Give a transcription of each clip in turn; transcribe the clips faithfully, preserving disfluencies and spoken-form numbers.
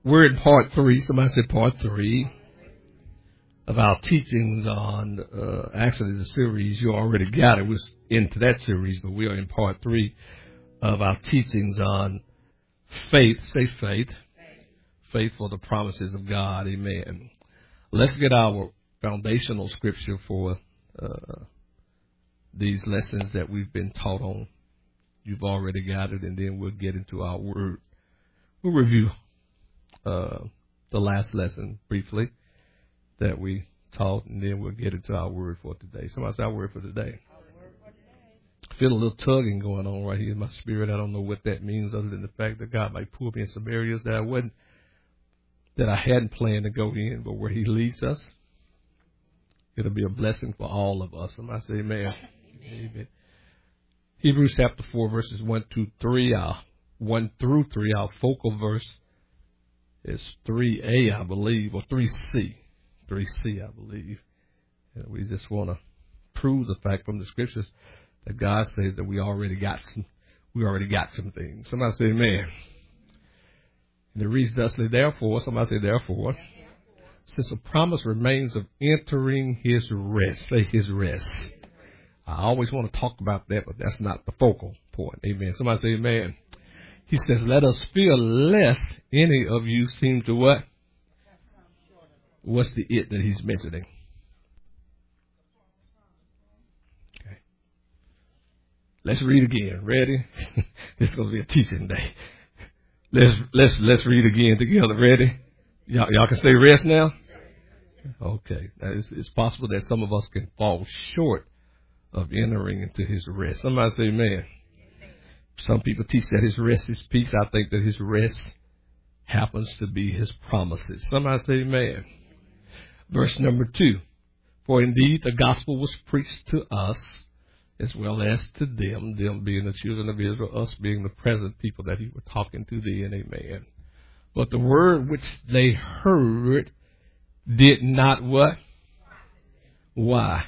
We're in part three. Somebody said part three of our teachings on, uh, actually the series, you already got it. We're into that series, but we are in part three of our teachings on faith. Say faith. Faith for the promises of God. Amen. Let's get our foundational scripture for uh, these lessons that we've been taught on. You've already got it, and then we'll get into our word. We'll review uh, the last lesson briefly that we taught, and then we'll get into our word for today. Somebody say our word for today. I feel a little tugging going on right here in my spirit. I don't know what that means other than the fact that God might pull me in some areas that I wasn't, that I hadn't planned to go in, but where he leads us, it'll be a blessing for all of us. Somebody say amen. Amen. Hebrews chapter four, verses one to three, our one through three, our focal verse is three A, I believe, or three C. three C, I believe. And we just want to prove the fact from the scriptures that God says that we already got some, we already got some things. Somebody say amen. And the reason I say therefore, somebody say therefore, since a promise remains of entering his rest, say his rest. I always want to talk about that, but that's not the focal point. Amen. Somebody say amen. He says, let us fear lest any of you seem to what? What's the it that he's mentioning? Okay. Let's read again. Ready? This is going to be a teaching day. Let's let's let's read again together. Ready? Y'all, y'all can say rest now? Okay. It's, it's possible that some of us can fall short of entering into his rest. Somebody say amen. Some people teach that his rest is peace. I think that his rest happens to be his promises. Somebody say amen. Verse number two. For indeed the gospel was preached to us as well as to them, them being the children of Israel, us being the present people that he was talking to then. Amen. But the word which they heard did not what? Why?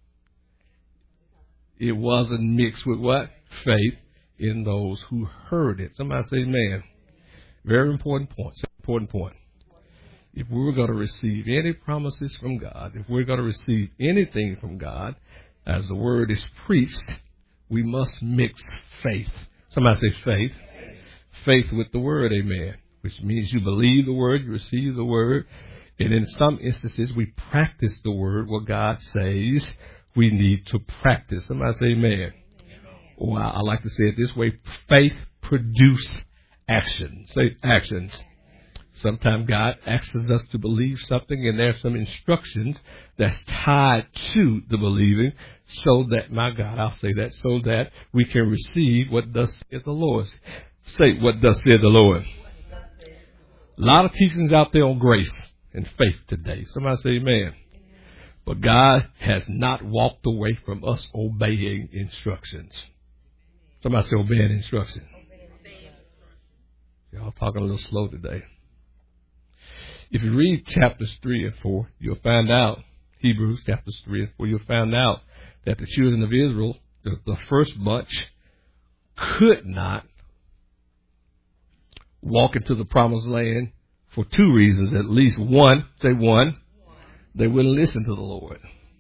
It wasn't mixed with what? Faith in those who heard it. Somebody say amen. Very important point. Important point. If we were going to receive any promises from God, if we're going to receive anything from God, as the word is preached, we must mix faith. Somebody say faith. Faith with the word, amen. Which means you believe the word, you receive the word, and in some instances we practice the word, what God says we need to practice. Somebody say amen. Or I like to say it this way, faith produces action. Say actions. Sometimes God asks us to believe something, and there's some instructions that's tied to the believing, so that, my God, I'll say that, so that we can receive what thus saith the Lord. Say what thus saith the Lord. A lot of teachings out there on grace and faith today. Somebody say amen. But God has not walked away from us obeying instructions. Somebody say obeying instructions. Y'all talking a little slow today. If you read chapters three and four, you'll find out, Hebrews chapters three and four, you'll find out that the children of Israel, the, the first bunch, could not walk into the promised land for two reasons, at least. One, say one, they wouldn't listen to the Lord.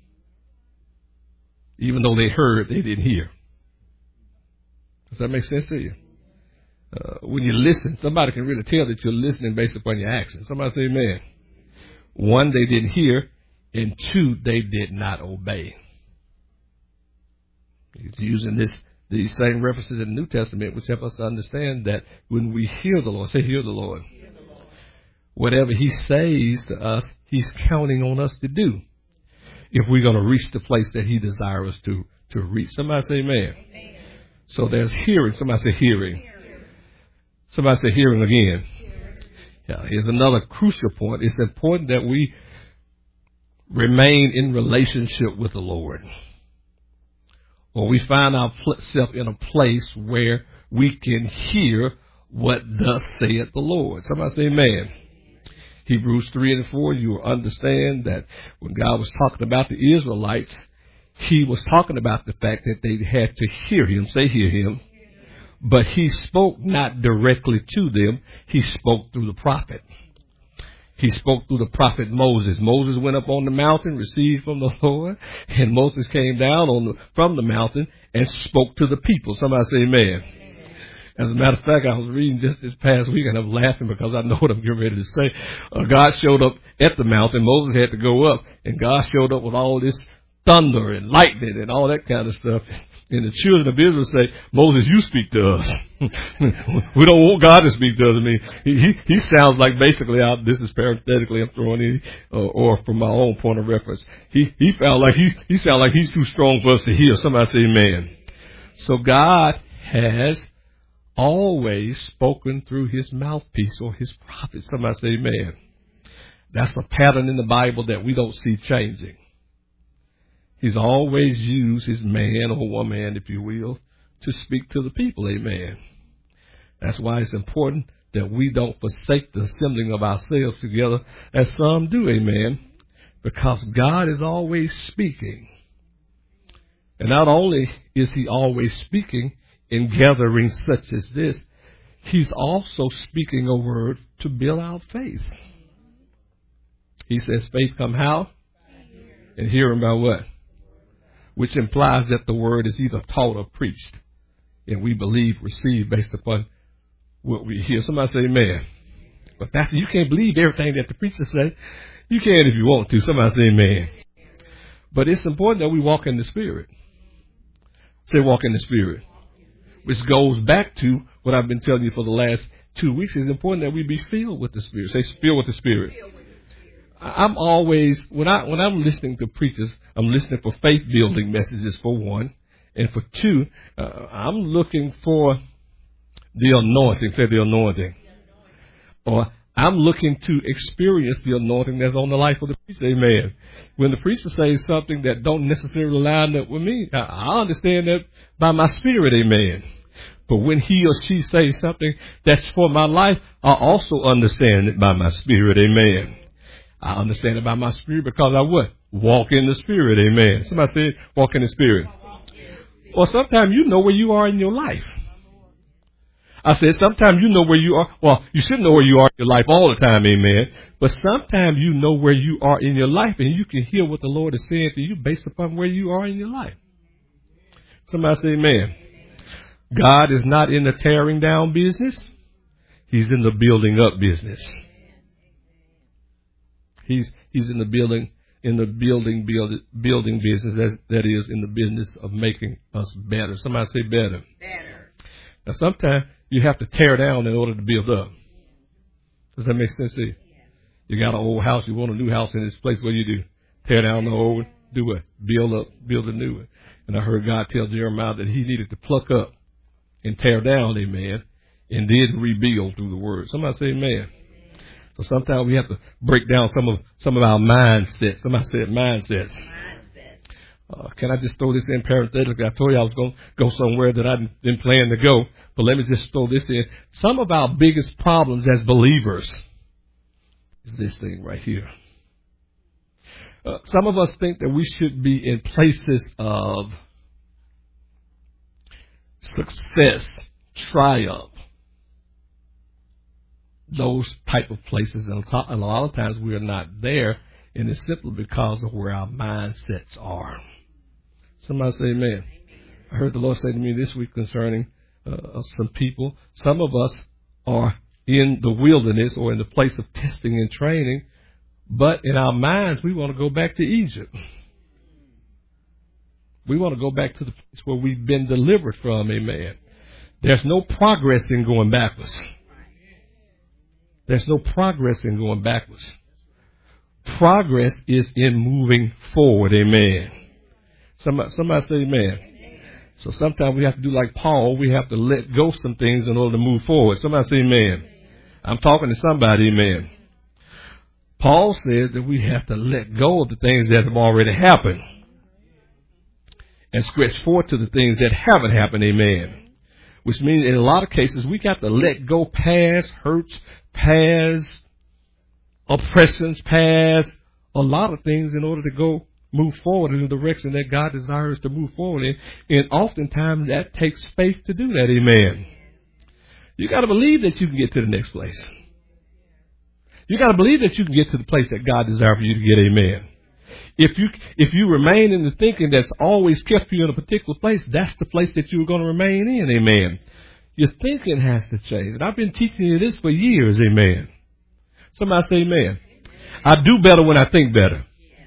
Even though they heard, they didn't hear. Does that make sense to you? Uh, when you listen, somebody can really tell that you're listening based upon your actions. Somebody say amen. One, they didn't hear, and two, they did not obey. He's using this these same references in the New Testament, which help us to understand that when we hear the Lord, say hear the Lord, hear the Lord. Whatever he says to us, he's counting on us to do if we're going to reach the place that he desires us to, to reach. Somebody say amen. Amen. So there's hearing. Somebody say hearing. hearing. Somebody say hearing again. Hearing. Yeah, here's another crucial point. It's important that we remain in relationship with the Lord, or we find ourselves in a place where we can hear what thus saith the Lord. Somebody say amen. Hebrews three and four, you will understand that when God was talking about the Israelites, he was talking about the fact that they had to hear him, say hear him, But he spoke not directly to them. He spoke through the prophet. He spoke through the prophet Moses. Moses went up on the mountain, received from the Lord, and Moses came down on the, from the mountain and spoke to the people. Somebody say amen. As a matter of fact, I was reading this this past week, and I'm laughing because I know what I'm getting ready to say. Uh, God showed up at the mountain. Moses had to go up, and God showed up with all this thunder and lightning and all that kind of stuff. And the children of Israel say, Moses, you speak to us. We don't want God to speak to us. I mean, he, he, he sounds like basically, out, this is parenthetically I'm throwing in, uh, or from my own point of reference. He, he felt like he, he sounded like he's too strong for us to hear. Somebody say amen. So God has always spoken through his mouthpiece or his prophet. Somebody say amen. That's a pattern in the Bible that we don't see changing. He's always used his man or woman, if you will, to speak to the people. Amen. That's why it's important that we don't forsake the assembling of ourselves together as some do. Amen. Because God is always speaking. And not only is he always speaking in gatherings such as this, he's also speaking a word to build our faith. He says faith come how? And hearing by what? Which implies that the word is either taught or preached. And we believe, receive based upon what we hear. Somebody say amen. But that's, you can't believe everything that the preacher say. You can if you want to. Somebody say amen. But it's important that we walk in the Spirit. Say walk in the Spirit. Which goes back to what I've been telling you for the last two weeks. It's important that we be filled with the Spirit. Say filled with the Spirit. I'm always, when I, when I'm listening to preachers, I'm listening for faith building messages for one. And for two, uh, I'm looking for the anointing. Say the anointing. Or I'm looking to experience the anointing that's on the life of the preacher. Amen. When the preacher says something that don't necessarily line up with me, I, I understand that by my spirit. Amen. But when he or she says something that's for my life, I also understand it by my spirit. Amen. I understand it by my spirit because I what? Walk in the Spirit. Amen. Somebody said walk in the Spirit. Or sometimes you know where you are in your life. I said sometimes you know where you are. Well, you should know where you are in your life all the time. Amen. But sometimes you know where you are in your life and you can hear what the Lord is saying to you based upon where you are in your life. Somebody say amen. God is not in the tearing down business. He's in the building up business. He's he's in the building in the building build, building business that that is in the business of making us better. Somebody say better. Better. Now sometimes you have to tear down in order to build up. Does that make sense to you? You got an old house, you want a new house in this place. What do you do? Tear down the old, do what? Build up, build a new one. And I heard God tell Jeremiah that he needed to pluck up and tear down, amen, and then rebuild through the word. Somebody say amen. So sometimes we have to break down some of some of our mindsets. Somebody said mindsets. Uh, can I just throw this in parenthetically? I told you I was going to go somewhere that I didn't plan to go. But let me just throw this in. Some of our biggest problems as believers is this thing right here. Uh, some of us think that we should be in places of success, triumph. Those type of places, and a lot of times we are not there, and it's simply because of where our mindsets are. Somebody say amen. I heard the Lord say to me this week concerning uh, some people. Some of us are in the wilderness or in the place of testing and training, but in our minds we want to go back to Egypt. We want to go back to the place where we've been delivered from. Amen. There's no progress in going backwards. There's no progress in going backwards. Progress is in moving forward. Amen. Somebody, somebody say amen. So sometimes we have to do like Paul. We have to let go some things in order to move forward. Somebody say amen. I'm talking to somebody. Amen. Paul said that we have to let go of the things that have already happened and stretch forward to the things that haven't happened. Amen. Which means in a lot of cases we got to let go past hurts, past oppressions, past a lot of things in order to go move forward in the direction that God desires to move forward in. And oftentimes that takes faith to do that. Amen. You got to believe that you can get to the next place. You got to believe that you can get to the place that God desires for you to get. Amen. If you if you remain in the thinking that's always kept you in a particular place, that's the place that you're going to remain in. Amen. Your thinking has to change. And I've been teaching you this for years. Amen. Somebody say amen. I do better when I think better.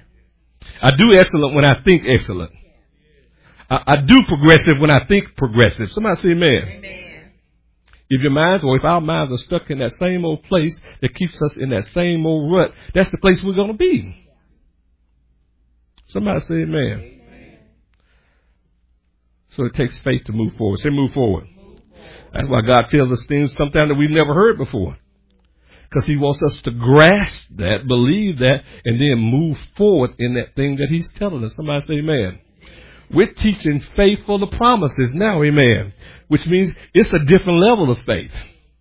I do excellent when I think excellent. I, I do progressive when I think progressive. Somebody say amen. Amen. If your minds or if our minds are stuck in that same old place that keeps us in that same old rut, that's the place we're going to be. Somebody say amen. Amen. So it takes faith to move forward. Say move forward. Move forward. That's why God tells us things sometimes that we've never heard before. Because he wants us to grasp that, believe that, and then move forward in that thing that he's telling us. Somebody say amen. We're teaching faith for the promises now, amen. Which means it's a different level of faith.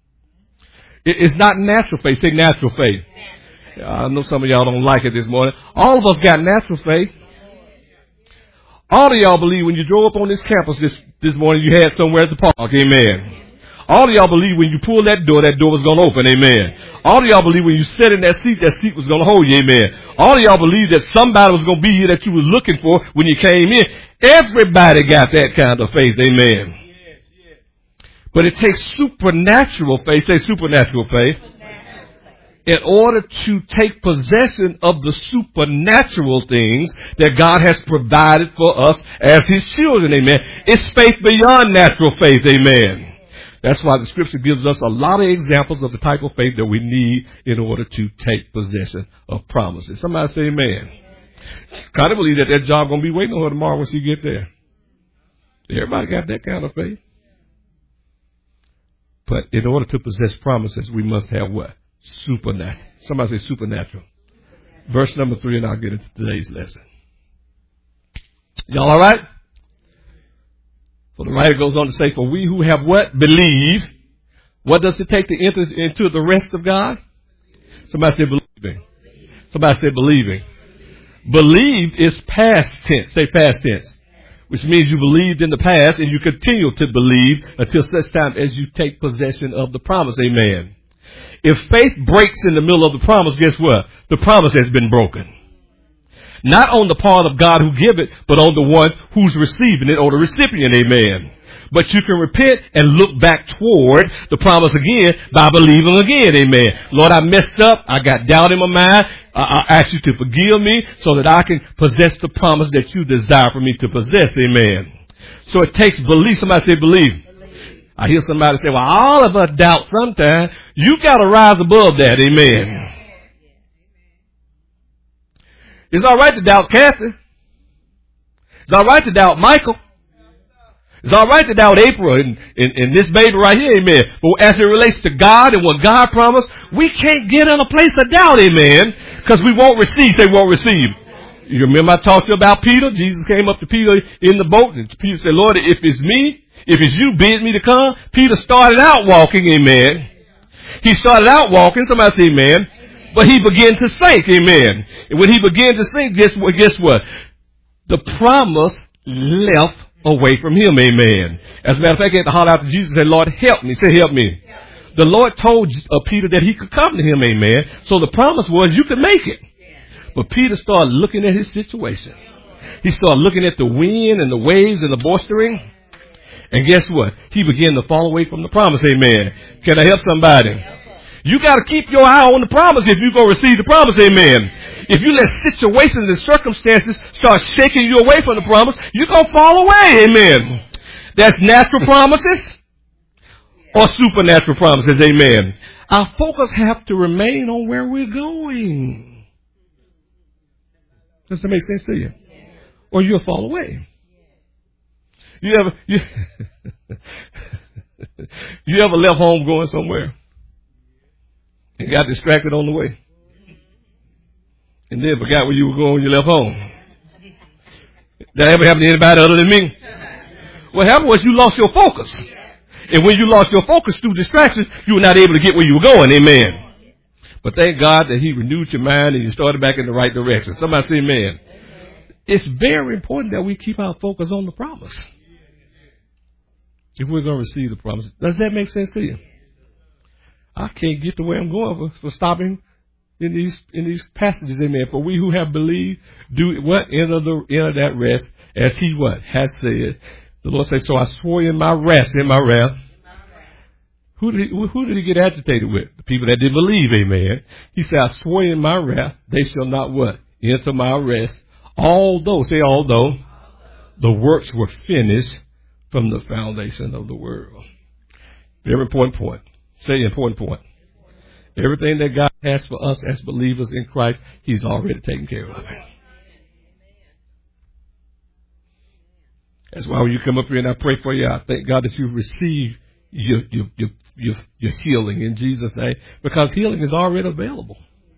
It's not natural faith. Say natural faith. I know some of y'all don't like it this morning. All of us got natural faith. All of y'all believe when you drove up on this campus this, this morning, you had somewhere at the park, amen. All of y'all believe when you pulled that door, that door was going to open, amen. All of y'all believe when you sat in that seat, that seat was going to hold you, amen. All of y'all believe that somebody was going to be here that you was looking for when you came in. Everybody got that kind of faith, amen. Yes, yes. But it takes supernatural faith, say supernatural faith, in order to take possession of the supernatural things that God has provided for us as his children, amen. It's faith beyond natural faith, amen. That's why the scripture gives us a lot of examples of the type of faith that we need in order to take possession of promises. Somebody say amen. Kind of believe that that job going to be waiting on her tomorrow once you get there. Everybody got that kind of faith. But in order to possess promises, we must have what? Supernatural. Somebody say supernatural. Verse number three, and I'll get into today's lesson. Y'all all right? So the writer goes on to say, for we who have what? Believe. What does it take to enter into the rest of God? Somebody said believing. Somebody said believing. Believed is past tense. Say past tense. Which means you believed in the past and you continue to believe until such time as you take possession of the promise. Amen. If faith breaks in the middle of the promise, guess what? The promise has been broken. Not on the part of God who give it, but on the one who's receiving it or the recipient. Amen. But you can repent and look back toward the promise again by believing again. Amen. Lord, I messed up. I got doubt in my mind. I, I ask you to forgive me so that I can possess the promise that you desire for me to possess. Amen. So it takes belief. Somebody say believe. believe. I hear somebody say, well, all of us doubt sometimes. You got to rise above that. Amen. It's all right to doubt Kathy. It's all right to doubt Michael. It's all right to doubt April and, and, and this baby right here, amen. But as it relates to God and what God promised, we can't get in a place of doubt, amen, because we won't receive. Say, won't receive. You remember I talked to you about Peter? Jesus came up to Peter in the boat, and Peter said, Lord, if it's me, if it's you, bid me to come. Peter started out walking, amen. He started out walking. Somebody say amen. But he began to sink, amen. And when he began to sink, guess what? Guess what? The promise left away from him, amen. As a matter of fact, he had to holler out to Jesus and say, Lord, help me. Say, help me. Yeah. The Lord told uh, Peter that he could come to him, amen. So the promise was you could make it. Yeah. But Peter started looking at his situation. He started looking at the wind and the waves and the boistering. And guess what? He began to fall away from the promise, amen. Can I help somebody? You got to keep your eye on the promise if you're going to receive the promise, amen. If you let situations and circumstances start shaking you away from the promise, you're going to fall away, amen. That's natural promises or supernatural promises, amen. Our focus have to remain on where we're going. Does that make sense to you? Or you'll fall away. You ever, you, you ever left home going somewhere? And got distracted on the way. And then forgot where you were going when you left home. That ever happened to anybody other than me? What happened was you lost your focus. And when you lost your focus through distractions, you were not able to get where you were going. Amen. But thank God that he renewed your mind and you started back in the right direction. Somebody say amen. it's very important that we keep our focus on the promise. If we're going to receive the promise. Does that make sense to you? I can't get to where I'm going for, for stopping in these in these passages, amen. For we who have believed do what? Enter the enter that rest, as he what? Has said. The Lord says, so I swore in my rest, in my wrath. Who did, he, who did he get agitated with? The people that didn't believe, amen. He said, I swore in my wrath, they shall not what? Enter my rest. Although, say although, the works were finished from the foundation of the world. Very important point. Say important point. Everything that God has for us as believers in Christ, he's already taken care of it. That's why when you come up here and I pray for you, I thank God that you've received your, your, your, your, your healing in Jesus' name, because healing is already available.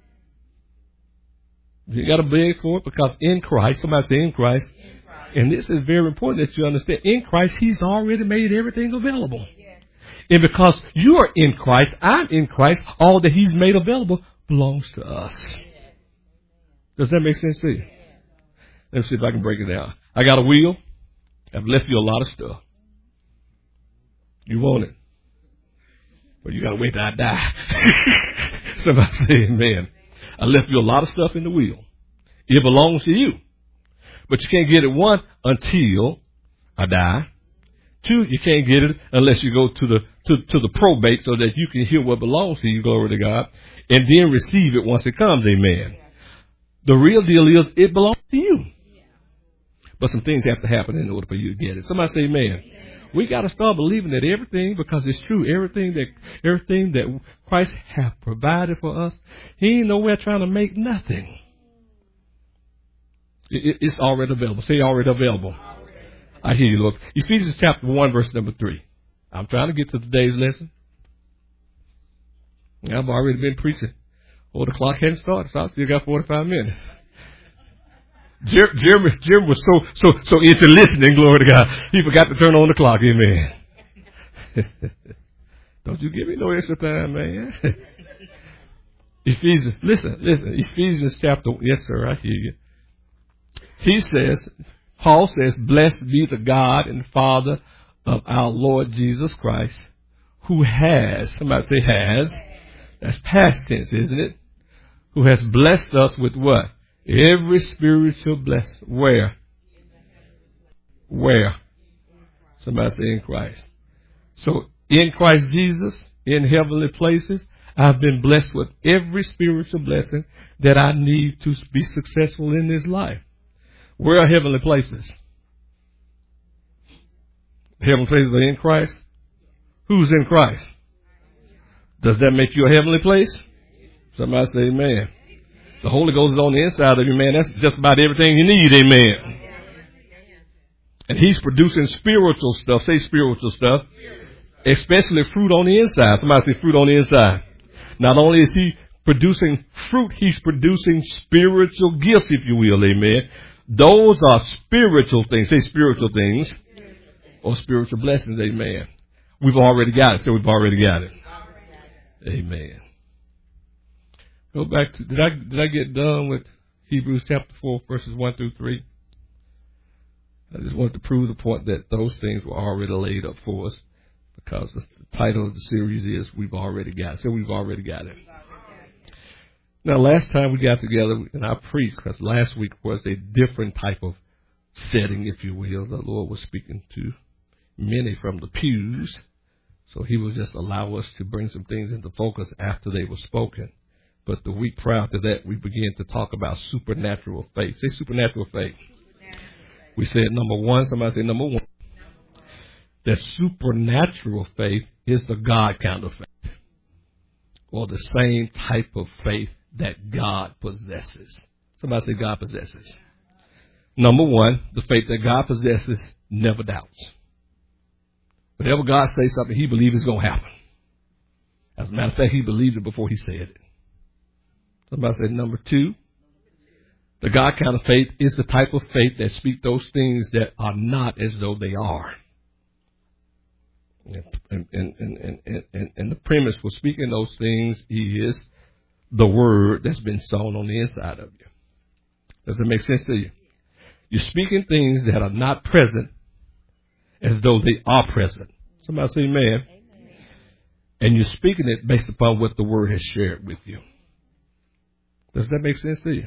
You got to beg for it, because in Christ, somebody say in Christ, in Christ, and this is very important that you understand, in Christ, he's already made everything available. And because you are in Christ, I'm in Christ, all that he's made available belongs to us. Does that make sense to you? Let me see if I can break it down. I got a wheel. I've left you a lot of stuff. You want it. But you got to wait till I die. Somebody say amen. I left you a lot of stuff in the wheel. It belongs to you. But you can't get it, one, until I die. Two, you can't get it unless you go to the to, to the probate so that you can hear what belongs to you, glory to God, and then receive it once it comes, amen. The real deal is it belongs to you. But some things have to happen in order for you to get it. Somebody say amen. We got to start believing that everything, because it's true, everything that everything that Christ has provided for us, he ain't nowhere trying to make nothing. It, it, it's already available. Say already available. I hear you, Lord. Ephesians chapter one, verse number three. I'm trying to get to today's lesson. I've already been preaching. Oh, the clock hadn't started, so I still got forty-five minutes. Jer- Jeremy, Jeremy was so, so, so into listening, glory to God. He forgot to turn on the clock, amen. Don't you give me no extra time, man. Ephesians, listen, listen, Ephesians chapter, yes sir, I hear you. He says, Paul says, blessed be the God and Father of our Lord Jesus Christ, who has, somebody say has, that's past tense, isn't it? Who has blessed us with what? Every spiritual blessing. Where? Where? Somebody say in Christ. So in Christ Jesus, in heavenly places, I've been blessed with every spiritual blessing that I need to be successful in this life. Where are heavenly places? Heavenly places are in Christ. Who's in Christ? Does that make you a heavenly place? Somebody say amen. The Holy Ghost is on the inside of you, man. That's just about everything you need, amen. And he's producing spiritual stuff. Say spiritual stuff. Especially fruit on the inside. Somebody say fruit on the inside. Not only is he producing fruit, he's producing spiritual gifts, if you will, amen. Those are spiritual things. Say spiritual things. Or spiritual blessings, amen. We've already got it. So we've already got it. Amen. Go back to, did I, did I get done with Hebrews chapter four, verses one through three? I just wanted to prove the point that those things were already laid up for us, because the, the title of the series is We've Already Got It. So we've already got it. Now, last time we got together and I preached, because last week was a different type of setting, if you will. The Lord was speaking to many from the pews, so he will just allow us to bring some things into focus after they were spoken. But the week prior to that, we began to talk about supernatural faith. Say supernatural faith. Supernatural. We said number one. Somebody say number one. That supernatural faith is the God kind of faith, or the same type of faith that God possesses. Somebody say God possesses. Number one, the faith that God possesses never doubts. Whenever God says something, he believes it's going to happen. As a matter of fact, he believed it before he said it. Somebody said number two, the God kind of faith is the type of faith that speaks those things that are not as though they are. And, and, and, and, and, and the premise for speaking those things is the word that's been sown on the inside of you. Does it make sense to you? You're speaking things that are not present as though they are present. Somebody say amen. Amen. And you're speaking it based upon what the word has shared with you. Does that make sense to you?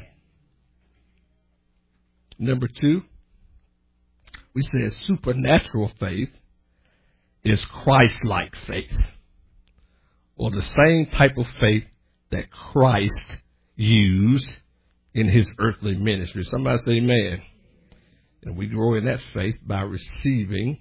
Number two, we said supernatural faith is Christ-like faith, or the same type of faith that Christ used in his earthly ministry. Somebody say amen. And we grow in that faith by receiving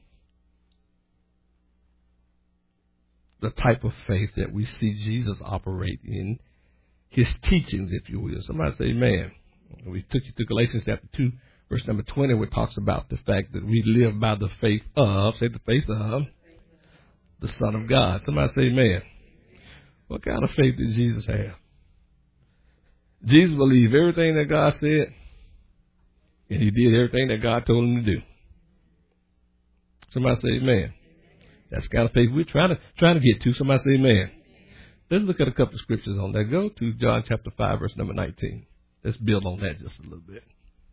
the type of faith that we see Jesus operate in his teachings, if you will. Somebody say amen. We took you to Galatians chapter two, verse number twenty, where it talks about the fact that we live by the faith of, say the faith of, the Son of God. Somebody say amen. What kind of faith did Jesus have? Jesus believed everything that God said, and he did everything that God told him to do. Somebody say amen. That's the kind of faith we're trying to, trying to get to. Somebody say amen. Let's look at a couple of scriptures on that. Go to John chapter five, verse number nineteen. Let's build on that just a little bit.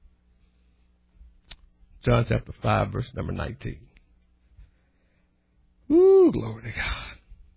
John chapter five, verse number nineteen. Ooh, glory to God.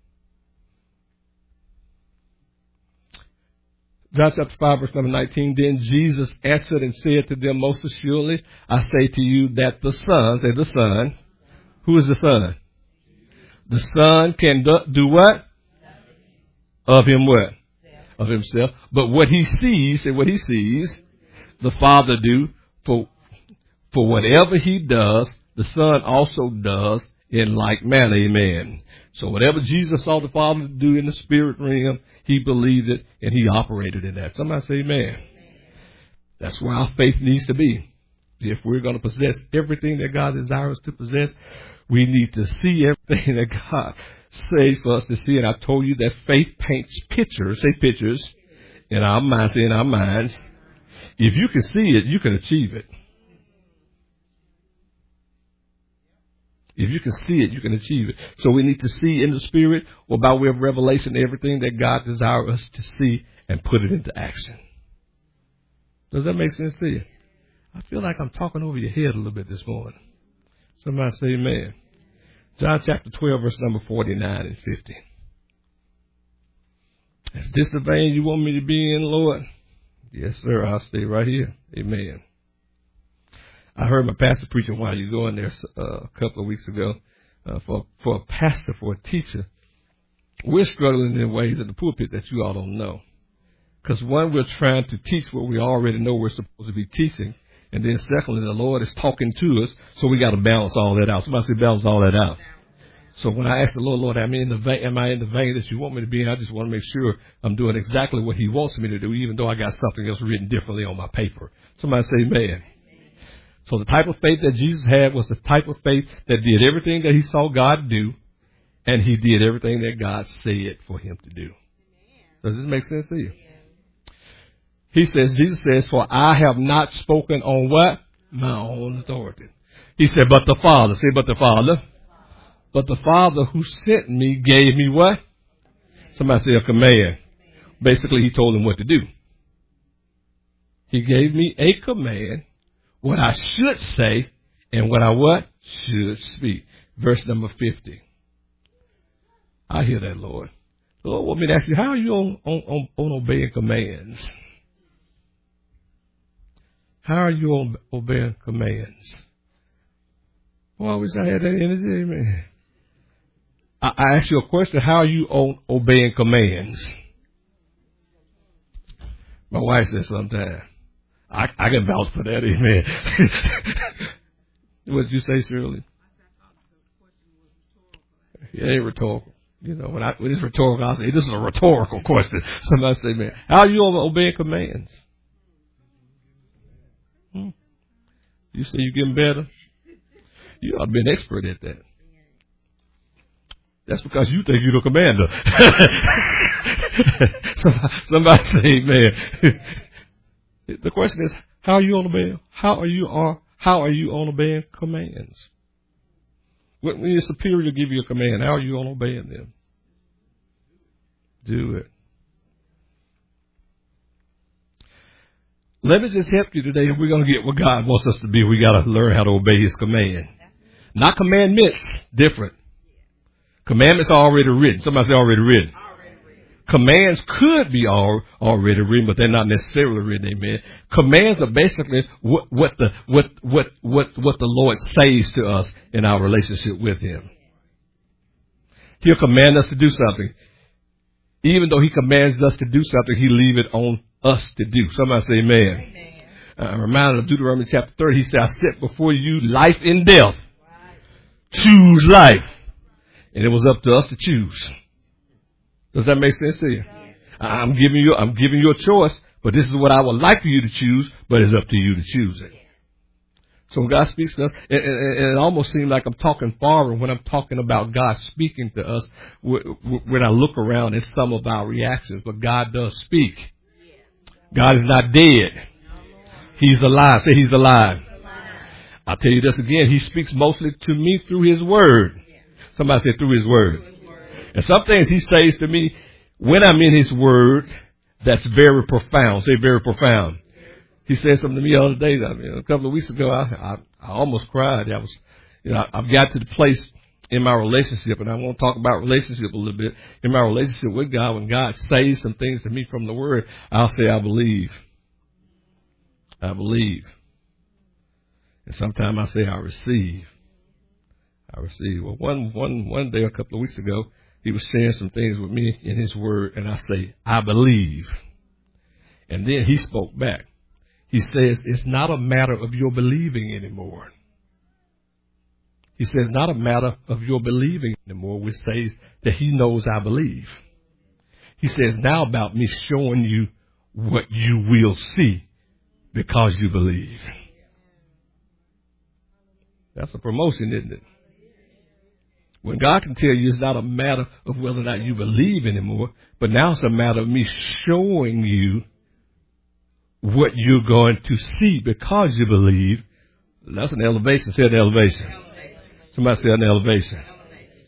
John chapter five, verse number nineteen. Then Jesus answered and said to them, most assuredly, I say to you that the Son, say the Son. Who is the Son? The Son can do, do what? Of him what? Of himself. But what he sees, say what he sees, the Father do. For, for whatever he does, the Son also does in like manner. Amen. So whatever Jesus saw the Father do in the spirit realm, he believed it and he operated in that. Somebody say amen. That's where our faith needs to be. If we're going to possess everything that God desires to possess, we need to see everything that God says for us to see. And I told you that faith paints pictures, say pictures, in our minds, in our minds. If you can see it, you can achieve it. If you can see it, you can achieve it. So we need to see in the spirit or by way of revelation everything that God desires us to see and put it into action. Does that make sense to you? I feel like I'm talking over your head a little bit this morning. Somebody say amen. John chapter twelve, verse number forty-nine and fifty. Is this the vein you want me to be in, Lord? Yes, sir. I'll stay right here. Amen. I heard my pastor preaching while you go in there uh, a couple of weeks ago. Uh, for for a pastor, for a teacher, we're struggling in ways in the pulpit that you all don't know. Because one, we're trying to teach what we already know we're supposed to be teaching. And then secondly, the Lord is talking to us, so we got to balance all that out. Somebody say balance all that out. So when I ask the Lord, Lord, am I in the vein, am I in the vein that you want me to be in? I just want to make sure I'm doing exactly what he wants me to do, even though I got something else written differently on my paper. Somebody say amen. So the type of faith that Jesus had was the type of faith that did everything that he saw God do, and he did everything that God said for him to do. Does this make sense to you? He says, Jesus says, for I have not spoken on what? My own authority. He said, but the Father. Say, but the Father. But the Father who sent me gave me what? Somebody say a command. Basically, he told him what to do. He gave me a command, what I should say, and what I what? Should speak. Verse number fifty. I hear that, Lord. The Lord want me to ask you, how are you on, on, on, on obeying commands? How are you on obeying commands? Well, I wish I had that energy, man. I, I ask you a question. How are you on obeying commands? My wife says sometimes. I, I can vouch for that, amen. What did you say, Shirley? It ain't rhetorical. You know, when, I, when it's rhetorical, I'll say, this is a rhetorical question. Somebody say, man, how are you on obeying commands? Hmm? You say you're getting better? You ought to be an expert at that. That's because you think you're the commander. somebody, somebody say amen. The question is, how are you on obeying? How are you on? How are you on obeying commands? When your superior give you a command, how are you on obeying them? Do it. Let me just help you today. If we're going to get what God wants us to be, we got to learn how to obey his command. Not commandments, different. Commandments are already written. Somebody say already written. Commands could be all, already written, but they're not necessarily written. Amen. Commands are basically what, what the what what what what the Lord says to us in our relationship with him. He'll command us to do something. Even though he commands us to do something, he leave it on us to do. Somebody say amen. Amen. Uh, I'm reminded of Deuteronomy chapter thirty. He said, I set before you life and death. Right. Choose life. And it was up to us to choose. Does that make sense to you? Yeah. I'm giving you, I'm giving you a choice, but this is what I would like for you to choose, but it's up to you to choose it. So when God speaks to us, and, and, and it almost seems like I'm talking forward when I'm talking about God speaking to us. When I look around at some of our reactions, but God does speak. God is not dead. He's alive. Say he's alive. I'll tell you this again. He speaks mostly to me through his word. Somebody say through his word. And some things he says to me when I'm in his word, that's very profound. Say very profound. He said something to me the other day. I mean, a couple of weeks ago, I, I, I almost cried. I was, you know, I've got to the place in my relationship, and I want to talk about relationship a little bit. In my relationship with God, when God says some things to me from the word, I'll say, I believe. I believe. And sometimes I say, I receive. I receive. Well, one, one, one day, a couple of weeks ago, he was sharing some things with me in his word, and I say, I believe. And then he spoke back. He says, it's not a matter of your believing anymore. He says, not a matter of your believing anymore, which says that he knows I believe. He says, now about me showing you what you will see because you believe. That's a promotion, isn't it? When God can tell you it's not a matter of whether or not you believe anymore, but now it's a matter of me showing you what you're going to see because you believe. That's an elevation. Say an elevation. elevation. Somebody say an elevation. elevation.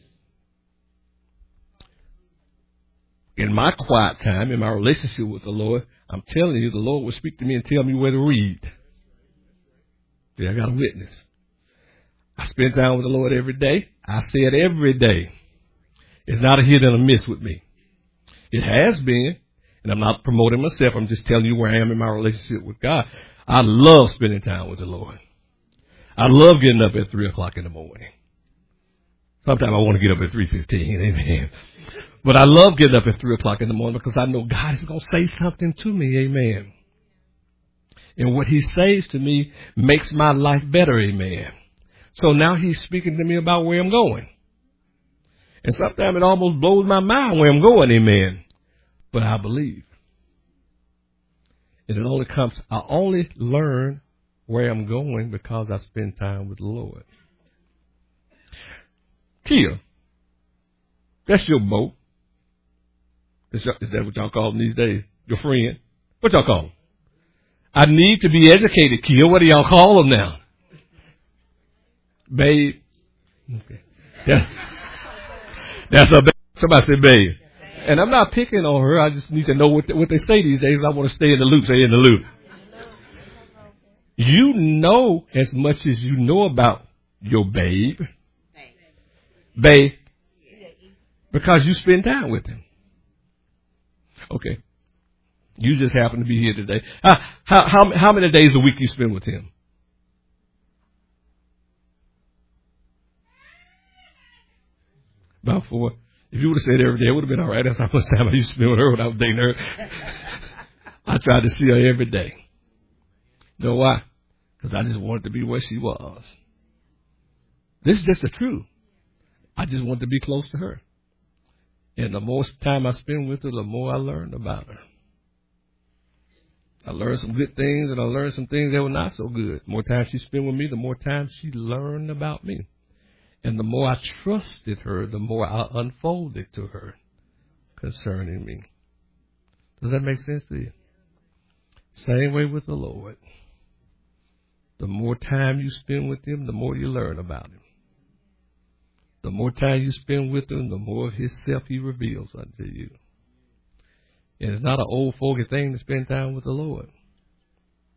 In my quiet time, in my relationship with the Lord, I'm telling you, the Lord will speak to me and tell me where to read. Yeah, I got a witness. I spend time with the Lord every day. I say it every day. It's not a hit and a miss with me. It has been. And I'm not promoting myself. I'm just telling you where I am in my relationship with God. I love spending time with the Lord. I love getting up at three o'clock in the morning. Sometimes I want to get up at three fifteen. Amen. But I love getting up at three o'clock in the morning because I know God is going to say something to me. Amen. And what he says to me makes my life better. Amen. So now he's speaking to me about where I'm going. And sometimes it almost blows my mind where I'm going. Amen. But I believe. And it only comes, I only learn where I'm going because I spend time with the Lord. Kia, that's your boat. Is that what y'all call them these days? Your friend? What y'all call them? I need to be educated, Kia. What do y'all call them now? Babe. Okay. Yeah. That's a babe. Somebody say babe. And I'm not picking on her. I just need to know what, what they say these days. I want to stay in the loop. Stay in the loop. You know as much as you know about your babe. Babe. Because you spend time with him. Okay. You just happen to be here today. How, how, how, how many days a week you spend with him? About four. If you would have said every day, it would have been all right. That's how much time I used to spend with her when I was dating her. I tried to see her every day. You know why? Because I just wanted to be where she was. This is just the truth. I just wanted to be close to her. And the more time I spend with her, the more I learned about her. I learned some good things, and I learned some things that were not so good. The more time she spent with me, the more time she learned about me. And the more I trusted her, the more I unfolded to her concerning me. Does that make sense to you? Same way with the Lord. The more time you spend with him, the more you learn about him. The more time you spend with him, the more of his self he reveals unto you. And it's not an old fogey thing to spend time with the Lord.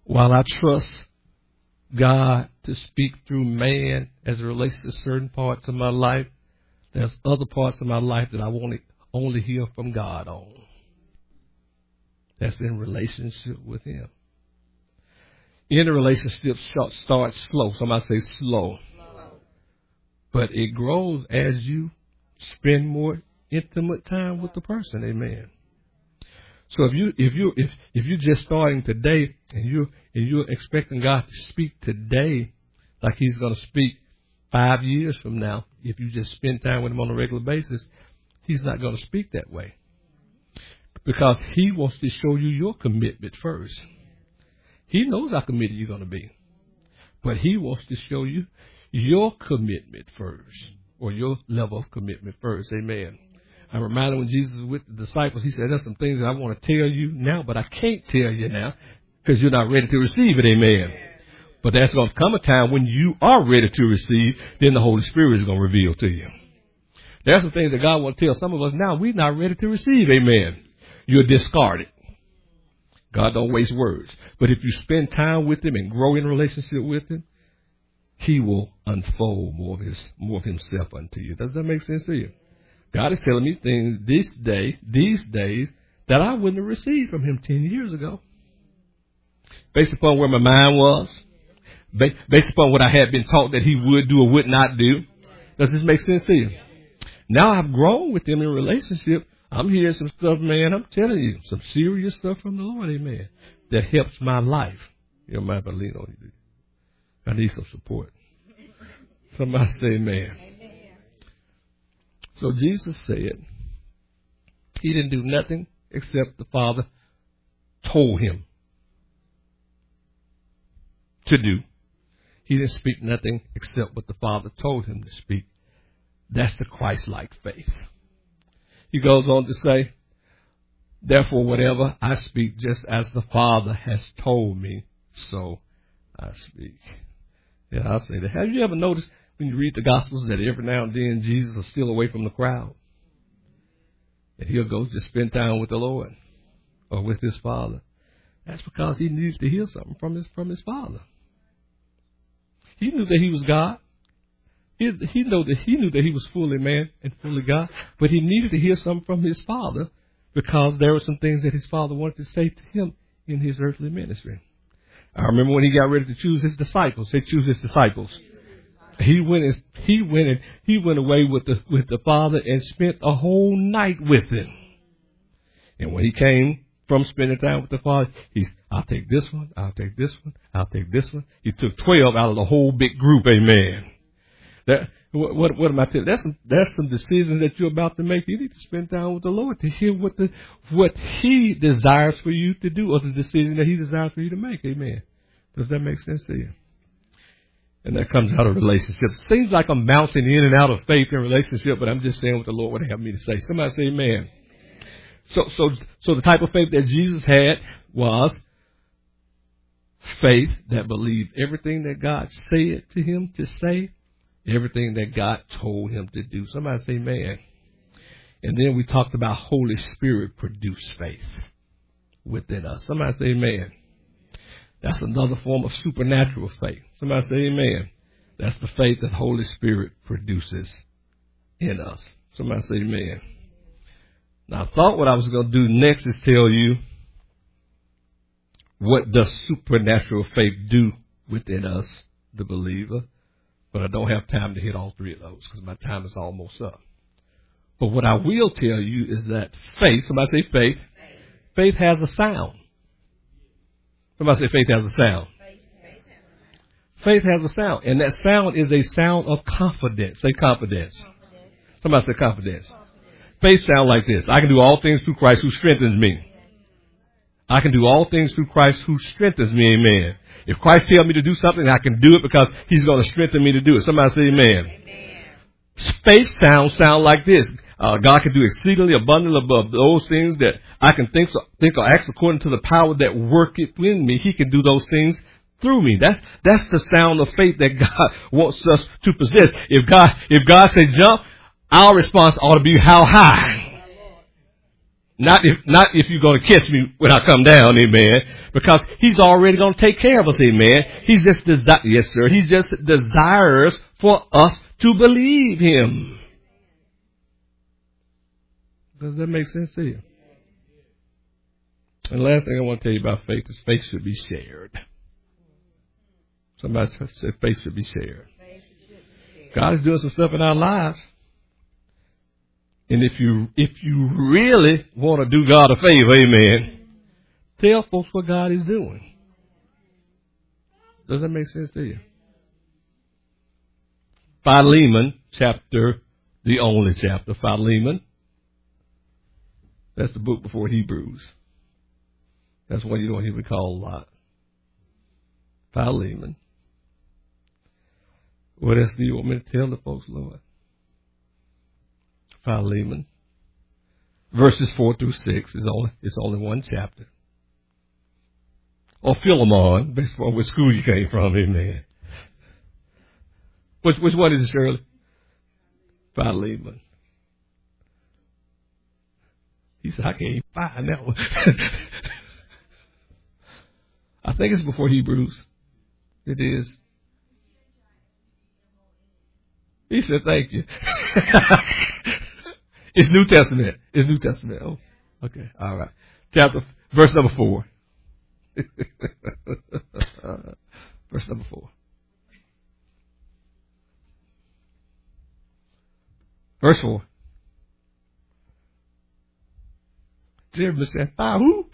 While I trust God to speak through man as it relates to certain parts of my life, there's other parts of my life that I want to only hear from God on. That's in relationship with him. In a relationship starts slow. Somebody say slow. slow. But it grows as you spend more intimate time with the person. Amen. So if you if you if if you're just starting today and you and you're expecting God to speak today like he's going to speak five years from now, if you just spend time with him on a regular basis, he's not going to speak that way. Because he wants to show you your commitment first. He knows how committed you're going to be. But he wants to show you your commitment first, or your level of commitment first. Amen. I'm reminded when Jesus was with the disciples, he said, there's some things that I want to tell you now, but I can't tell you now because you're not ready to receive it. Amen. But there's going to come a time when you are ready to receive, then the Holy Spirit is going to reveal to you. There's some things that God wants to tell some of us now we're not ready to receive. Amen. You're discarded. God don't waste words. But if you spend time with him and grow in relationship with him, he will unfold more of his, more of himself unto you. Does that make sense to you? God is telling me things this day, these days, that I wouldn't have received from him ten years ago. Based upon where my mind was, based upon what I had been taught that he would do or would not do. Does this make sense to you? Now I've grown with him in relationship. I'm hearing some stuff, man, I'm telling you, some serious stuff from the Lord, amen, that helps my life. You don't mind if I lean on you, I need some support. Somebody say amen. So Jesus said he didn't do nothing except the Father told him to do. He didn't speak nothing except what the Father told him to speak. That's the Christ-like faith. He goes on to say, therefore, whatever I speak, just as the Father has told me, so I speak. Yeah, I'll say that. Have you ever noticed when you read the Gospels that every now and then Jesus is still away from the crowd? And he'll go just spend time with the Lord or with his Father. That's because he needs to hear something from his, from his Father. He knew that he was God. He, he, knew that, he knew that he was fully man and fully God, but he needed to hear something from his Father because there were some things that his Father wanted to say to him in his earthly ministry. I remember when he got ready to choose his disciples. They choose his disciples. He went and he went and he went away with the with the Father and spent a whole night with him. And when he came from spending time with the Father, he's I'll take this one, I'll take this one, I'll take this one. He took twelve out of the whole big group. Amen. That what what, what am I telling you? That's some, that's some decisions that you're about to make. You need to spend time with the Lord to hear what the what He desires for you to do, or the decision that He desires for you to make. Amen. Does that make sense to you? And that comes out of relationships. Seems like I'm bouncing in and out of faith and relationship, but I'm just saying what the Lord would have me to say. Somebody say amen. So, so, so the type of faith that Jesus had was faith that believed everything that God said to him to say, everything that God told him to do. Somebody say amen. And then we talked about Holy Spirit produced faith within us. Somebody say amen. That's another form of supernatural faith. Somebody say amen. That's the faith that Holy Spirit produces in us. Somebody say amen. Now, I thought what I was going to do next is tell you what does supernatural faith do within us, the believer. But I don't have time to hit all three of those because my time is almost up. But what I will tell you is that faith, somebody say faith, faith has a sound. Somebody say faith has a sound. Faith has a sound. And that sound is a sound of confidence. Say confidence. confidence. Somebody say confidence. confidence. Faith sound like this. I can do all things through Christ who strengthens me. I can do all things through Christ who strengthens me. Amen. If Christ tells me to do something, I can do it because he's going to strengthen me to do it. Somebody say amen. Amen. Faith sounds sound like this. Uh, God can do exceedingly abundantly above those things that I can think, so, think or act according to the power that worketh in me. He can do those things through me. That's that's the sound of faith that God wants us to possess. If God if God says jump, our response ought to be how high. Not if, not if you're going to catch me when I come down, amen. Because he's already going to take care of us, amen. He's just desi- yes, sir. He just desires for us to believe him. Does that make sense to you? And the last thing I want to tell you about faith is faith should be shared. Somebody said faith should be shared. God is doing some stuff in our lives. And if you if you really want to do God a favor, amen, tell folks what God is doing. Does that make sense to you? Philemon, chapter, the only chapter, Philemon. That's the book before Hebrews. That's what you don't even call a lot. Philemon. What else do you want me to tell the folks, Lord? Philemon. Verses four through six is only it's only one chapter. Or Philemon, based on which school you came from, amen. Which which one is it, Shirley? Philemon. He said, I can't even find that one. I think it's before Hebrews. It is. He said, thank you. It's New Testament. It's New Testament. Oh, okay. All right. Chapter, verse number four. Verse number four. Verse four. Jeremy said, ah, who?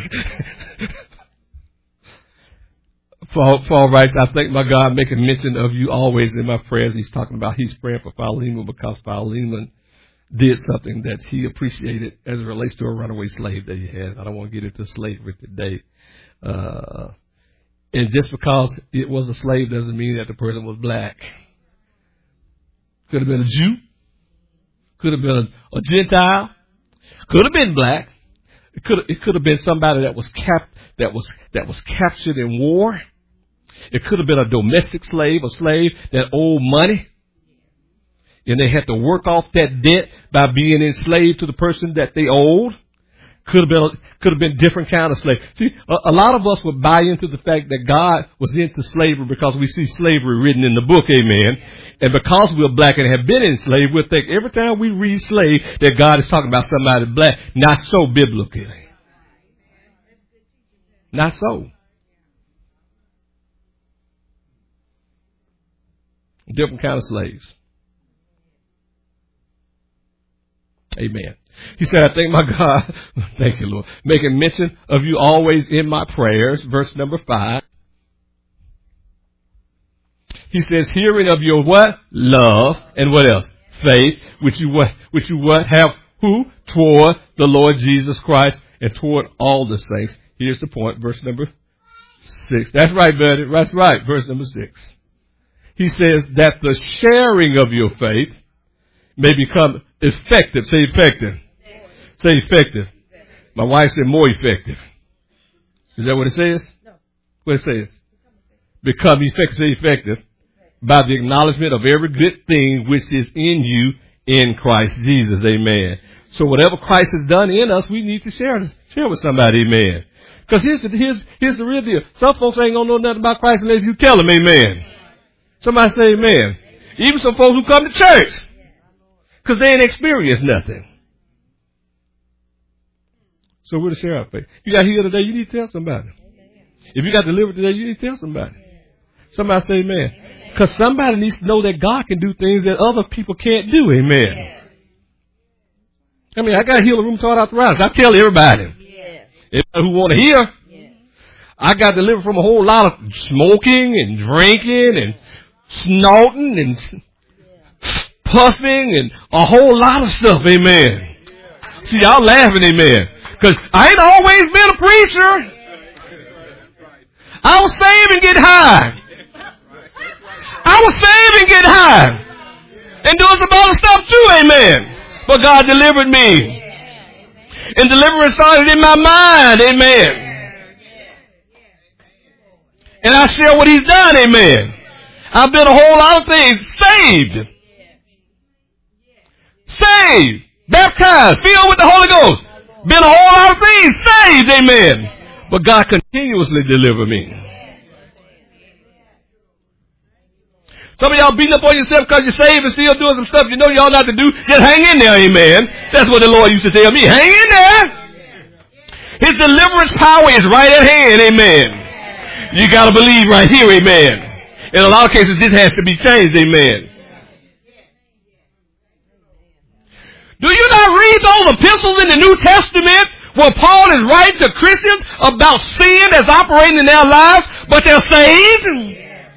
Paul, Paul writes, I thank my God making mention of you always in my prayers. He's talking about he's praying for Philemon because Philemon did something that he appreciated as it relates to a runaway slave that he had. I don't want to get into slavery today. Uh, and just because it was a slave doesn't mean that the person was black. Could have been a Jew. Could have been a, a Gentile. Could have been black. It could it could have been somebody that was cap that was that was captured in war. It could have been a domestic slave, a slave that owed money. And they had to work off that debt by being enslaved to the person that they owed. Could have been, could have been different kind of slave. See, a, a lot of us would buy into the fact that God was into slavery because we see slavery written in the book, amen. And because we're black and have been enslaved, we'll think every time we read slave that God is talking about somebody black. Not so biblically. Not so. Different kind of slaves. Amen. He said, I thank my God, thank you, Lord, making mention of you always in my prayers. Verse number five. He says, hearing of your what? Love. And what else? Faith, which you what? Which you what? Have who? Toward the Lord Jesus Christ and toward all the saints. Here's the point. Verse number six. That's right, buddy. That's right. Verse number six. He says that the sharing of your faith may become effective. Say effective. Say effective. My wife said more effective. Is that what it says? No. What it says? Become effective. Say effective. By the acknowledgement of every good thing which is in you in Christ Jesus. Amen. So whatever Christ has done in us, we need to share share with somebody. Amen. Because here's the, here's, here's the real deal. Some folks ain't going to know nothing about Christ unless you tell them. Amen. Somebody say amen. Even some folks who come to church. Because they ain't experienced nothing. So we're to share our faith. You got healed today, you need to tell somebody. If you got delivered today, you need to tell somebody. Somebody say amen. Because somebody needs to know that God can do things that other people can't do. Amen. I mean, I got healed of rheumatoid arthritis. I tell everybody. Everybody who want to hear. I got delivered from a whole lot of smoking and drinking and snorting and puffing and a whole lot of stuff. Amen. See, y'all laughing. Amen. Because I ain't always been a preacher. I was saved and get high. I was saved and get high. And doing some other stuff too. Amen. But God delivered me. And deliverance started in my mind. Amen. And I share what he's done. Amen. I've been a whole lot of things. Saved. Saved. Baptized. Filled with the Holy Ghost. Been a whole lot of things saved, amen. But God continuously delivered me. Some of y'all beating up on yourself because you're saved and still doing some stuff you know you ought not to do. Just hang in there, amen. That's what the Lord used to tell me. Hang in there. His deliverance power is right at hand, amen. You got to believe right here, amen. In a lot of cases, this has to be changed, amen. Do you not read those epistles in the New Testament where Paul is writing to Christians about sin that's operating in their lives, but they're saved?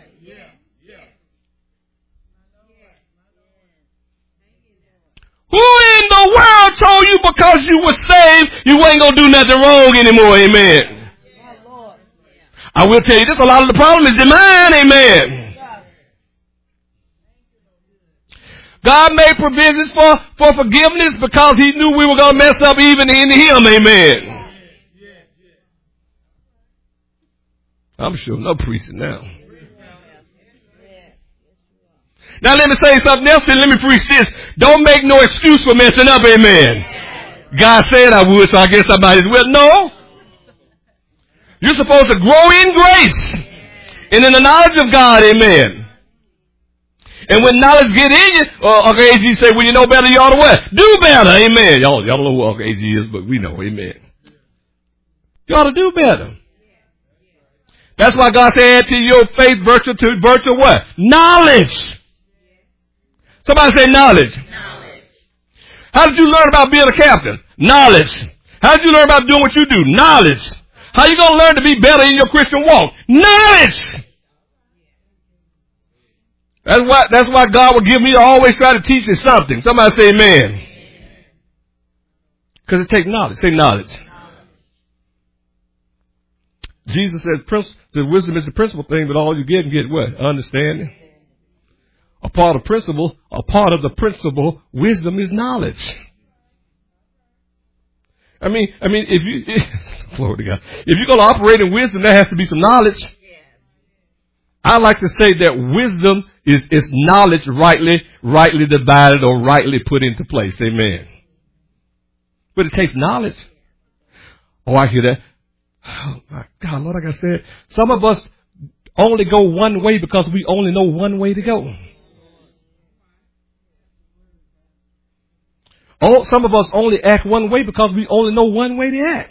Who in the world told you because you were saved you ain't going to do nothing wrong anymore, amen? I will tell you this, a lot of the problem is in mind, amen. God made provisions for, for forgiveness because he knew we were going to mess up even in him, amen. I'm sure no preaching now. Now let me say something else and let me preach this. Don't make no excuse for messing up, amen. God said I would, so I guess I might as well. No. You're supposed to grow in grace and in the knowledge of God, amen. And when knowledge get in you, uh, Uncle A G say, when you know better, you ought to what? Do better, amen. Y'all, y'all don't know who Uncle A G is, but we know, amen. You ought to do better. That's why God said, add to your faith virtue to virtue what? Knowledge. Somebody say knowledge. Knowledge. How did you learn about being a captain? Knowledge. How did you learn about doing what you do? Knowledge. How you going to learn to be better in your Christian walk? Knowledge. That's why, that's why God will give me to always try to teach you something. Somebody say amen. Because it takes knowledge. Say knowledge. Jesus says the wisdom is the principal thing, but all you get and get what? Understanding. A part of principle, a part of the principle, wisdom is knowledge. I mean, I mean, if you, glory to God, if you're going to operate in wisdom, there has to be some knowledge. I like to say that wisdom is, is knowledge rightly, rightly divided or rightly put into place. Amen. But it takes knowledge. Oh, I hear that. Oh my God, Lord, like I said, some of us only go one way because we only know one way to go. Oh, some of us only act one way because we only know one way to act.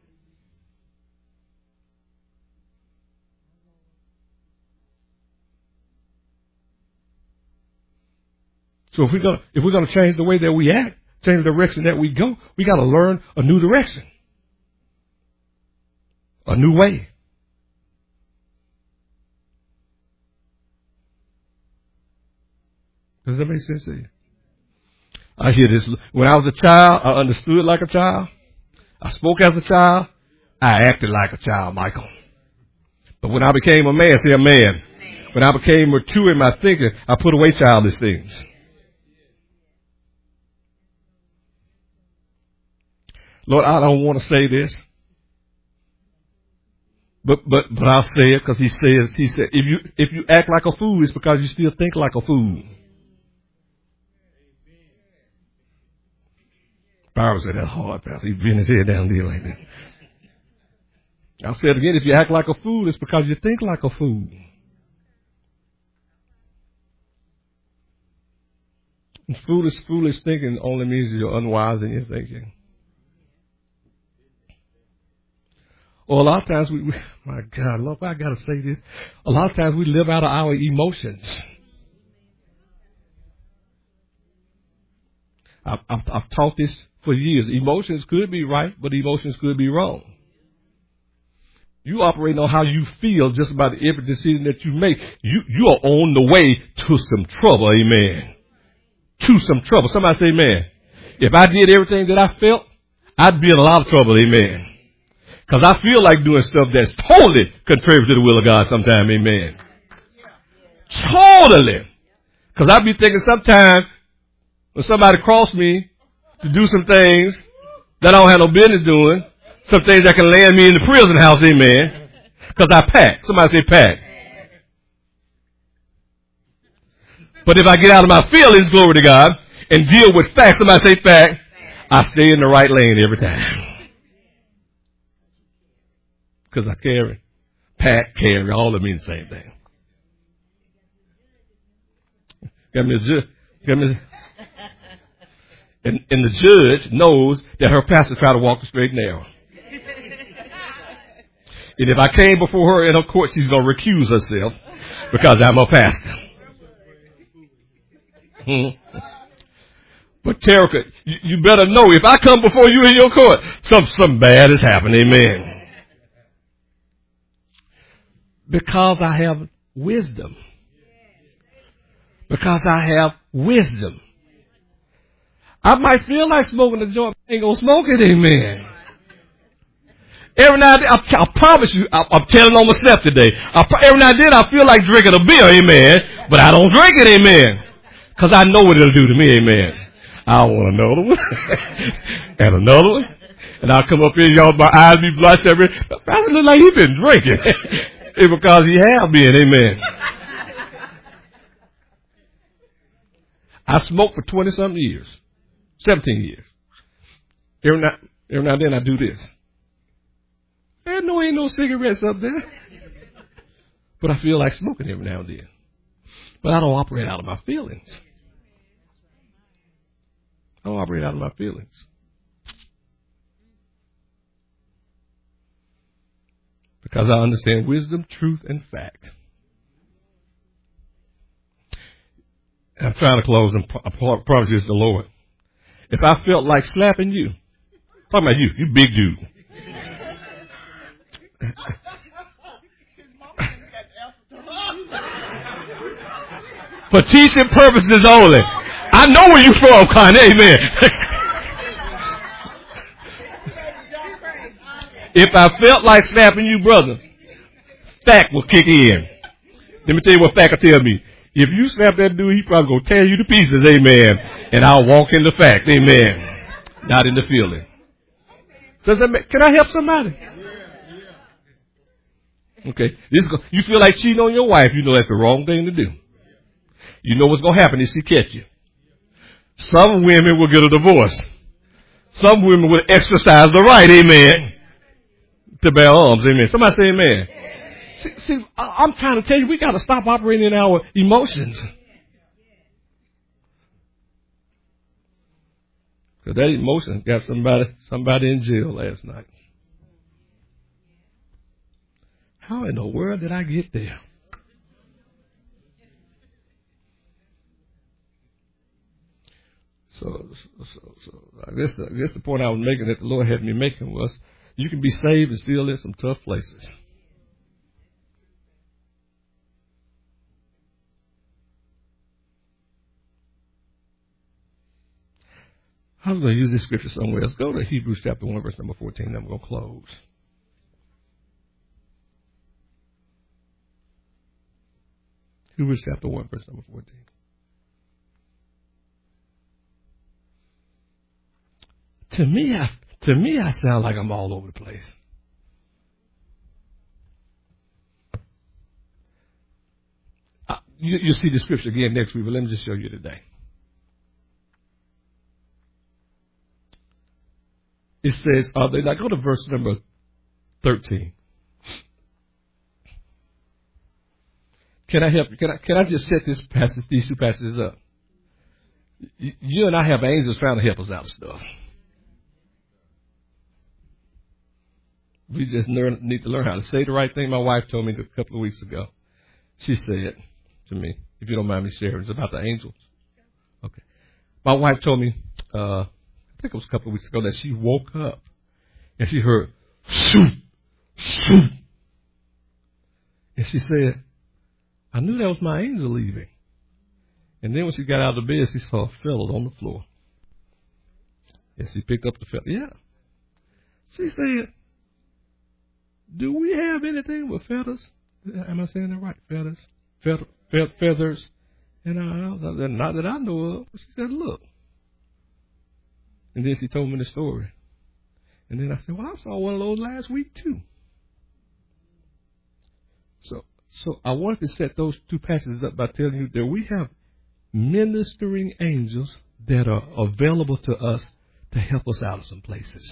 So if we're gonna if we're gonna change the way that we act, change the direction that we go, we got to learn a new direction, a new way. Does that make sense to you? I hear this. When I was a child, I understood like a child. I spoke as a child. I acted like a child, Michael. But when I became a man, say a man. When I became mature in my thinking, I put away childish things. Lord, I don't want to say this. But, but, but I'll say it because he says, he said, if you, if you act like a fool, it's because you still think like a fool. Byron said, that's hard, Pastor. He bent his head down there like that. I'll say it again. If you act like a fool, it's because you think like a fool. And foolish, foolish thinking only means you're unwise in your thinking. Or a lot of times we, we my God, Lord, I got to say this. A lot of times we live out of our emotions. I've, I've, I've taught this for years. Emotions could be right, but emotions could be wrong. You operate on how you feel just about every decision that you make. You, you are on the way to some trouble, amen. To some trouble. Somebody say amen. If I did everything that I felt, I'd be in a lot of trouble, amen. Because I feel like doing stuff that's totally contrary to the will of God sometime, amen. Totally. Because I'd be thinking sometime when somebody cross me to do some things that I don't have no business doing, some things that can land me in the prison house, amen, because I pack. Somebody say pack. But if I get out of my feelings, glory to God, and deal with facts, somebody say fact, I stay in the right lane every time. Because I carry, pack, carry, all of them mean the same thing. Got me a judge. Got me. And, and the judge knows that her pastor tried to walk the straight and narrow. And if I came before her in her court, she's going to recuse herself because I'm a pastor. Hmm. But Terica, you, you better know if I come before you in your court, something, something bad has happened. Amen. Because I have wisdom. Because I have wisdom. I might feel like smoking a joint, but I ain't going to smoke it. Amen. Every now and then, I, I promise you, I, I'm telling on myself today. I, every now and then I feel like drinking a beer, amen. But I don't drink it, amen. Because I know what it'll do to me, amen. I want another one. And another one. And I'll come up here, y'all, my eyes be bloodshot. Pastor look like he been drinking. It's because he have been, amen. I've smoked for twenty-something years. seventeen years. Every now, every now and then I do this. I know ain't no cigarettes up there. But I feel like smoking every now and then. But I don't operate out of my feelings. I don't operate out of my feelings. Because I understand wisdom, truth, and fact. I'm trying to close and I promise you it's the Lord. If I felt like slapping you, talking about you, you big dude. For teaching purposes only. I know where you from, Connie. Amen. If I felt like slapping you, brother, fact will kick in. Let me tell you what fact will tell me. If you slap that dude, he probably gonna tear you to pieces. Amen. And I'll walk in the fact. Amen. Not in the feeling. Does that make, can I help somebody? Okay. This is, you feel like cheating on your wife, you know that's the wrong thing to do. You know what's going to happen if she catch you. Some women will get a divorce. Some women will exercise the right, amen, to bear arms, amen. Somebody say amen. See, see, I'm trying to tell you, we got to stop operating in our emotions. Because that emotion got somebody, somebody in jail last night. How in the world did I get there? So, so, so I guess, the, I guess the point I was making that the Lord had me making was you can be saved and still in some tough places. I was going to use this scripture somewhere else. Go to Hebrews chapter one, verse number fourteen. I'm going to close. Hebrews chapter one, verse number fourteen. To me, I, to me, I sound like I'm all over the place. Uh, you, you'll see the scripture again next week, but let me just show you today. It says, uh, now go to verse number thirteen. Can I help you? Can I, can I just set this passage, these two passages up? You, you and I have angels trying to help us out of stuff. We just learn, need to learn how to say the right thing. My wife told me a couple of weeks ago. She said to me, if you don't mind me sharing, it's about the angels. Okay. My wife told me, uh, I think it was a couple of weeks ago, that she woke up and she heard, shoot, shoot. And she said, I knew that was my angel leaving. And then when she got out of the bed, she saw a fellow on the floor. And she picked up the fellow. Yeah. She said, do we have anything with feathers? Am I saying that right? Feathers? Feather, fe- feathers? And I, not that I know of. She said, look. And then she told me the story. And then I said, well, I saw one of those last week too. So, so I wanted to set those two passages up by telling you that we have ministering angels that are available to us to help us out of some places.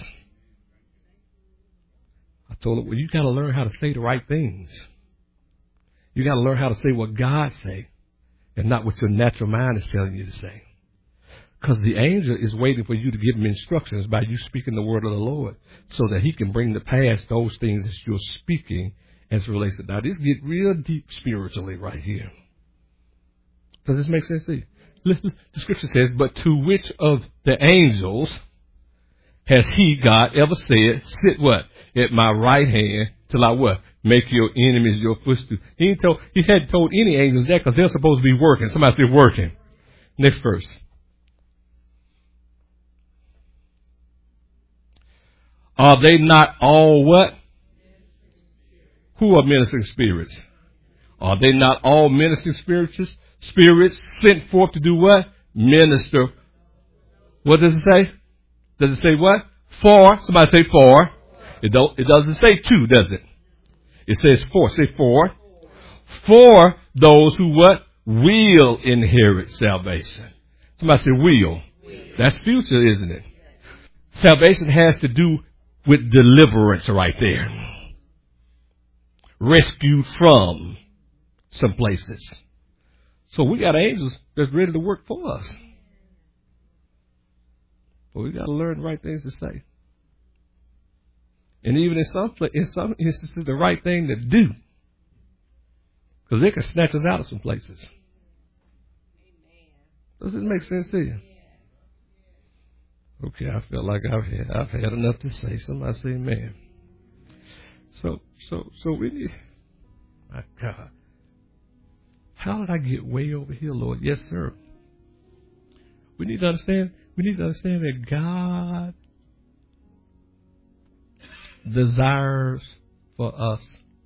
I told her, well, you got to learn how to say the right things. You got to learn how to say what God say and not what your natural mind is telling you to say. Because the angel is waiting for you to give him instructions by you speaking the word of the Lord so that he can bring to pass those things that you're speaking as it relates to. Now, this get real deep spiritually right here. Does this make sense to you? The scripture says, but to which of the angels has he, God, ever said, sit what? At my right hand till I what? Make your enemies your footstool. He ain't told, he hadn't told any angels that because they're supposed to be working. Somebody say working. Next verse. Are they not all what? Who are ministering spirits? Are they not all ministering spirits? Spirits sent forth to do what? Minister. What does it say? Does it say what? For. Somebody say for. It don't. It doesn't say two, does it? It says for. Say for. For those who what? Will inherit salvation. Somebody say will. That's future, isn't it? Salvation has to do with deliverance right there. Rescued from some places. So we got angels that's ready to work for us. But we got to learn the right things to say. And even in some in some instances, the right thing to do. Because they can snatch us out of some places. Does this make sense to you? Okay, I feel like I've had I've had enough to say. Somebody say amen. So so so we need, my God. How did I get way over here, Lord? Yes, sir. We need to understand, we need to understand that God desires for us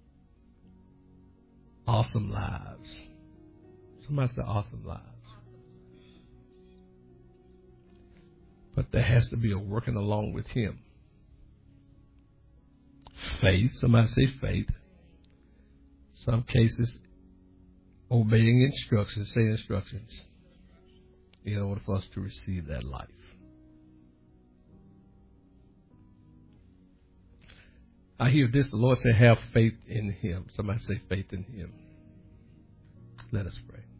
awesome lives. Somebody say awesome lives. But there has to be a working along with him. Faith. Somebody say faith. Some cases, obeying instructions, say instructions, in order for us to receive that life. I hear this, the Lord said, have faith in him. Somebody say faith in him. Let us pray.